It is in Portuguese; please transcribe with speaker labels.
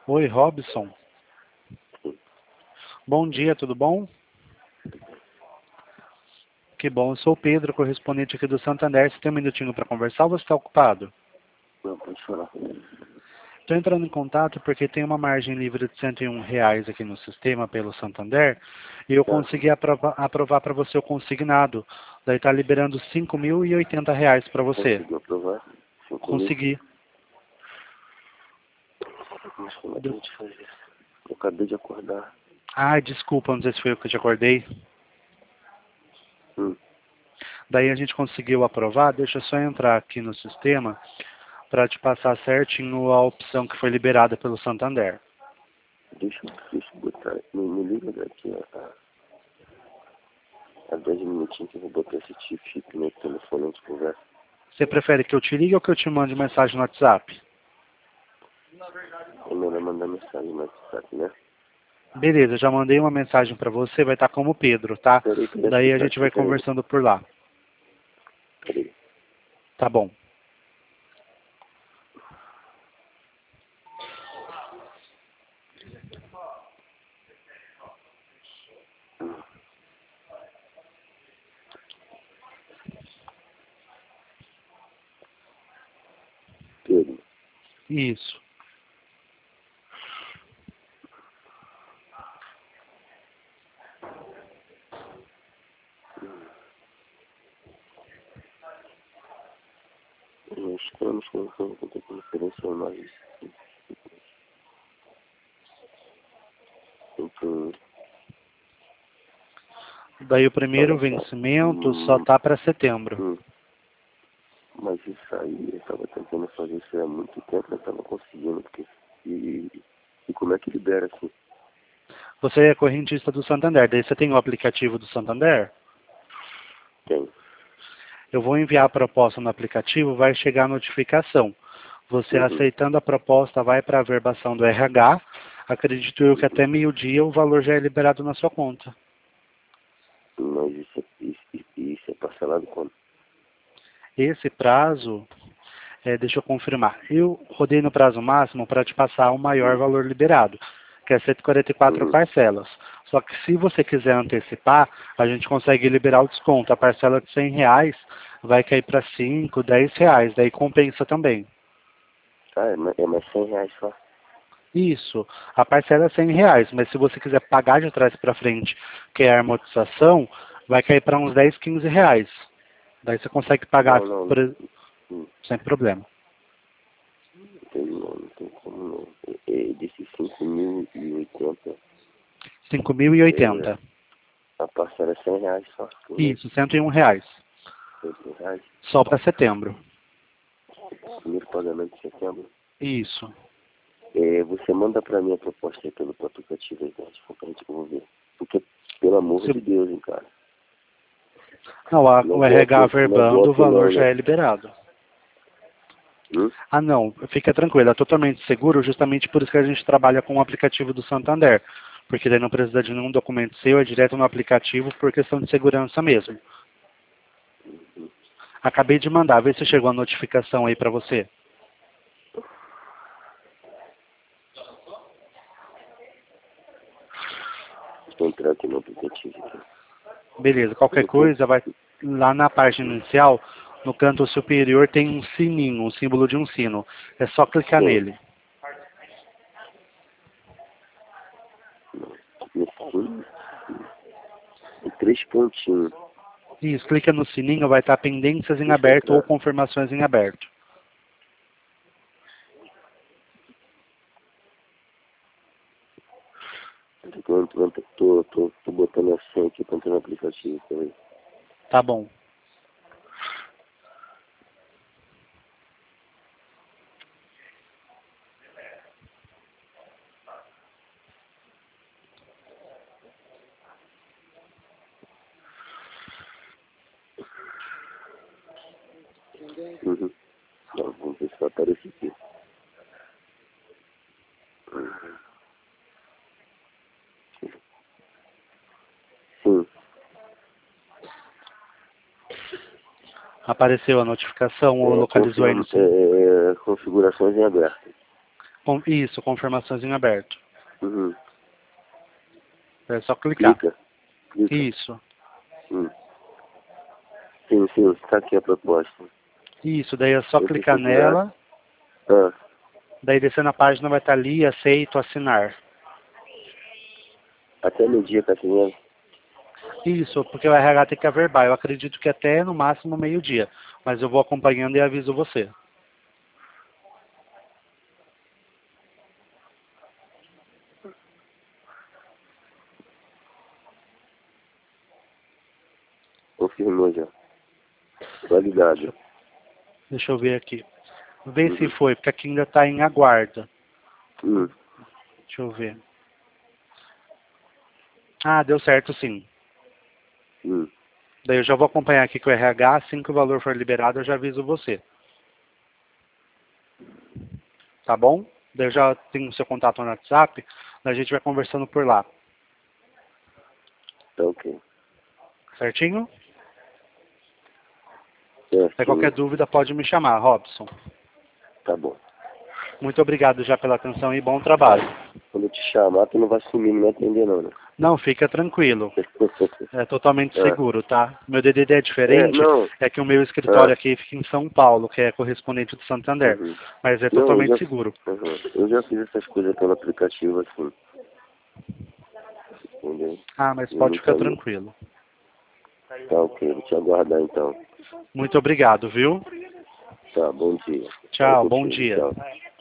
Speaker 1: Oi, Robson. Bom dia, tudo bom? Que bom, eu sou o Pedro, correspondente aqui do Santander. Você tem um minutinho para conversar ou você está ocupado?
Speaker 2: Não, pode falar.
Speaker 1: Estou entrando em contato porque tem uma margem livre de R$ 101 aqui no sistema pelo Santander e eu consegui aprovar para você o consignado. Daí está liberando R$ 5.080 para você.
Speaker 2: Conseguiu aprovar? 5.000?
Speaker 1: Consegui.
Speaker 2: Mas como é que a gente faz isso? Eu acabei de acordar.
Speaker 1: Ai, desculpa, não sei se foi eu que te acordei.
Speaker 2: Hum.
Speaker 1: Daí a gente conseguiu aprovar. Deixa eu só entrar aqui no sistema para te passar certinho a opção que foi liberada pelo Santander.
Speaker 2: Deixa eu botar. Me liga daqui a 10 minutinhos que eu vou botar esse chip no telefone e a gente conversa.
Speaker 1: Você prefere que eu te ligue ou que eu te mande mensagem no WhatsApp?
Speaker 2: É melhor mandar mensagem no WhatsApp, né?
Speaker 1: Beleza, já mandei uma mensagem para você, vai estar como Pedro, tá?
Speaker 2: Peraí,
Speaker 1: Daí a gente vai conversando por lá.
Speaker 2: Peraí.
Speaker 1: Tá bom.
Speaker 2: Pedro.
Speaker 1: Isso.
Speaker 2: Nós estamos com a conferência mais. Então,
Speaker 1: Daí o primeiro vencimento só tá para setembro.
Speaker 2: Mas isso aí, eu estava tentando fazer isso há muito tempo, não estava conseguindo. Porque, e como é que libera assim?
Speaker 1: Você é correntista do Santander, daí você tem o aplicativo do Santander?
Speaker 2: Tem.
Speaker 1: Eu vou enviar a proposta no aplicativo, vai chegar a notificação. Você aceitando a proposta vai para a averbação do RH. Acredito eu que até meio-dia o valor já é liberado na sua conta.
Speaker 2: Mas isso é parcelado quando?
Speaker 1: Esse prazo, deixa eu confirmar. Eu rodei no prazo máximo para te passar o maior valor liberado, que é 144 parcelas. Só que se você quiser antecipar, a gente consegue liberar o desconto. A parcela de R$ 100 vai cair para R$ 5, R$ 10, daí compensa também.
Speaker 2: Ah, é mais R$ 100 só.
Speaker 1: Isso, a parcela é R$ 100, mas se você quiser pagar de trás para frente, que é a amortização, vai cair para uns 10, R$ 15. Daí você consegue pagar sem problema.
Speaker 2: Não tem como não. Desses 5.080.
Speaker 1: 5.080.
Speaker 2: A parcela é R$ 100 só.
Speaker 1: Isso, R$ 101.
Speaker 2: R$ 100.
Speaker 1: Só para setembro.
Speaker 2: Primeiro pagamento de setembro.
Speaker 1: Isso.
Speaker 2: Você manda para mim a proposta aí pelo aplicativo aí, né? Pra gente ver. Porque, pelo amor de Deus, hein, cara.
Speaker 1: Não, o RH averbando, o valor já é liberado. Ah, não, fica tranquilo, é totalmente seguro, justamente por isso que a gente trabalha com o aplicativo do Santander. Porque daí não precisa de nenhum documento seu, é direto no aplicativo por questão de segurança mesmo. Acabei de mandar, vê se chegou a notificação aí para você.
Speaker 2: Vou entrar aqui no aplicativo.
Speaker 1: Beleza, qualquer coisa, vai lá na página inicial, no canto superior tem um sininho, um símbolo de um sino. É só clicar nele.
Speaker 2: E 3 pontinhos.
Speaker 1: Isso, clica no sininho, vai estar pendências em aberto ou confirmações em aberto.
Speaker 2: Tô botando a senha aqui para entrar no aplicativo também.
Speaker 1: Tá bom.
Speaker 2: Não, vamos ver se vai aparecer aqui. Sim.
Speaker 1: Apareceu a notificação ou localizou aí no seu...
Speaker 2: Configurações em aberto.
Speaker 1: Isso, confirmações em aberto.
Speaker 2: Uhum.
Speaker 1: É só clicar.
Speaker 2: Clica.
Speaker 1: Isso.
Speaker 2: Sim, está aqui a proposta.
Speaker 1: Isso, daí é só
Speaker 2: Eu
Speaker 1: clicar
Speaker 2: tenho que dar-
Speaker 1: nela.
Speaker 2: Ah,
Speaker 1: Daí descendo a página vai estar ali, aceito, assinar.
Speaker 2: até meio-dia, Cassininha.
Speaker 1: Isso, porque o RH tem que averbar. Eu acredito que até no máximo meio-dia. Mas eu vou acompanhando e aviso você.
Speaker 2: Confirmou já. Validado.
Speaker 1: Deixa eu ver aqui. Vê se foi, porque aqui ainda está em aguardo. Deixa eu ver. Ah, deu certo sim. Daí eu já vou acompanhar aqui com o RH. Assim que o valor for liberado, eu já aviso você. Tá bom? Daí eu já tenho o seu contato no WhatsApp. Daí a gente vai conversando por lá.
Speaker 2: Tá ok.
Speaker 1: Certinho? Se
Speaker 2: Sim.
Speaker 1: qualquer dúvida, pode me chamar, Robson.
Speaker 2: Tá bom.
Speaker 1: Muito obrigado já pela atenção e bom trabalho.
Speaker 2: Quando eu te chamar, tu não vai sumir, não me atender não, né?
Speaker 1: Não, fica tranquilo. É totalmente seguro, tá? Meu DDD é diferente,
Speaker 2: não.
Speaker 1: é que o meu escritório aqui fica em São Paulo, que é correspondente de Santander. Mas é totalmente seguro.
Speaker 2: Eu já fiz essas coisas pelo aplicativo, assim. Entendeu?
Speaker 1: Ah, mas
Speaker 2: Eu
Speaker 1: pode
Speaker 2: nunca
Speaker 1: ficar
Speaker 2: vi.
Speaker 1: tranquilo.
Speaker 2: Tá ok, vou te aguardar então.
Speaker 1: Muito obrigado, viu?
Speaker 2: Tá, bom dia.
Speaker 1: Tchau,
Speaker 2: Fala
Speaker 1: bom
Speaker 2: contigo,
Speaker 1: dia.
Speaker 2: tchau.